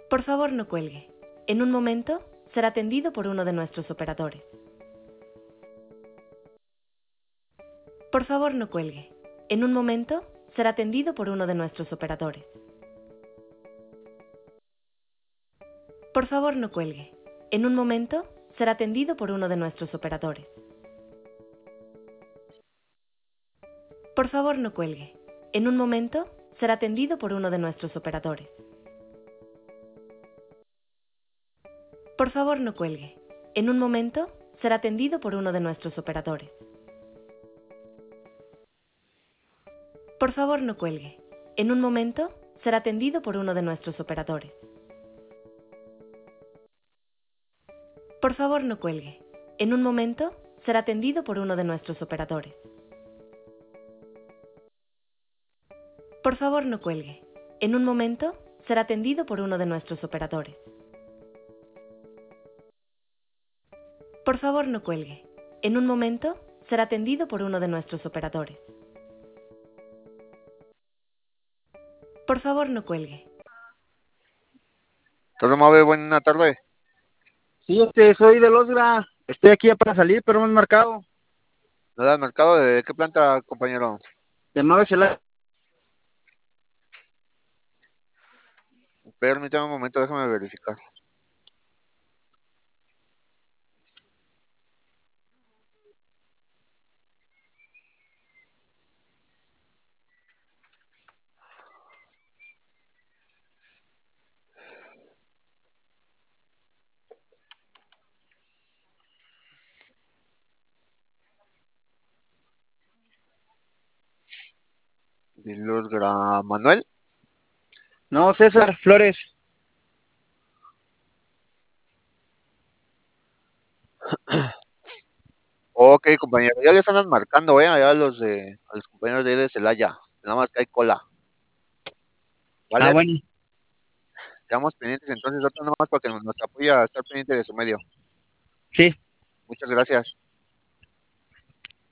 Por favor, no cuelgue. En un momento será atendido por uno de nuestros operadores. Por favor, no cuelgue. En un momento será atendido por uno de nuestros operadores. Por favor, no cuelgue. En un momento será atendido por uno de nuestros operadores. Por favor, no cuelgue. En un momento será atendido por uno de nuestros operadores. Por favor, no cuelgue. En un momento será atendido por uno de nuestros operadores. Por favor, no cuelgue. En un momento será atendido por uno de nuestros operadores. Por favor, no cuelgue. En un momento será atendido por uno de nuestros operadores. Por favor, no cuelgue. En un momento será atendido por uno de nuestros operadores. Por favor, no cuelgue. En un momento será atendido por uno de nuestros operadores. Por favor, no cuelgue. Torre Mave, buena tarde. Sí, soy de Losgra. Estoy aquí ya para salir, pero me han marcado. ¿No da al mercado? ¿De qué planta, compañero? De Nueva Zelanda. Permítame un momento, déjame verificar. Manuel. No, César Flores. Ok, compañero, ya les andan marcando, allá a los compañeros de ahí de Celaya. Nada más que hay cola. Ah, ¿Vale? bueno. Quedamos pendientes entonces, otro nada más para que nos apoye a estar pendiente de su medio. Sí. Muchas gracias.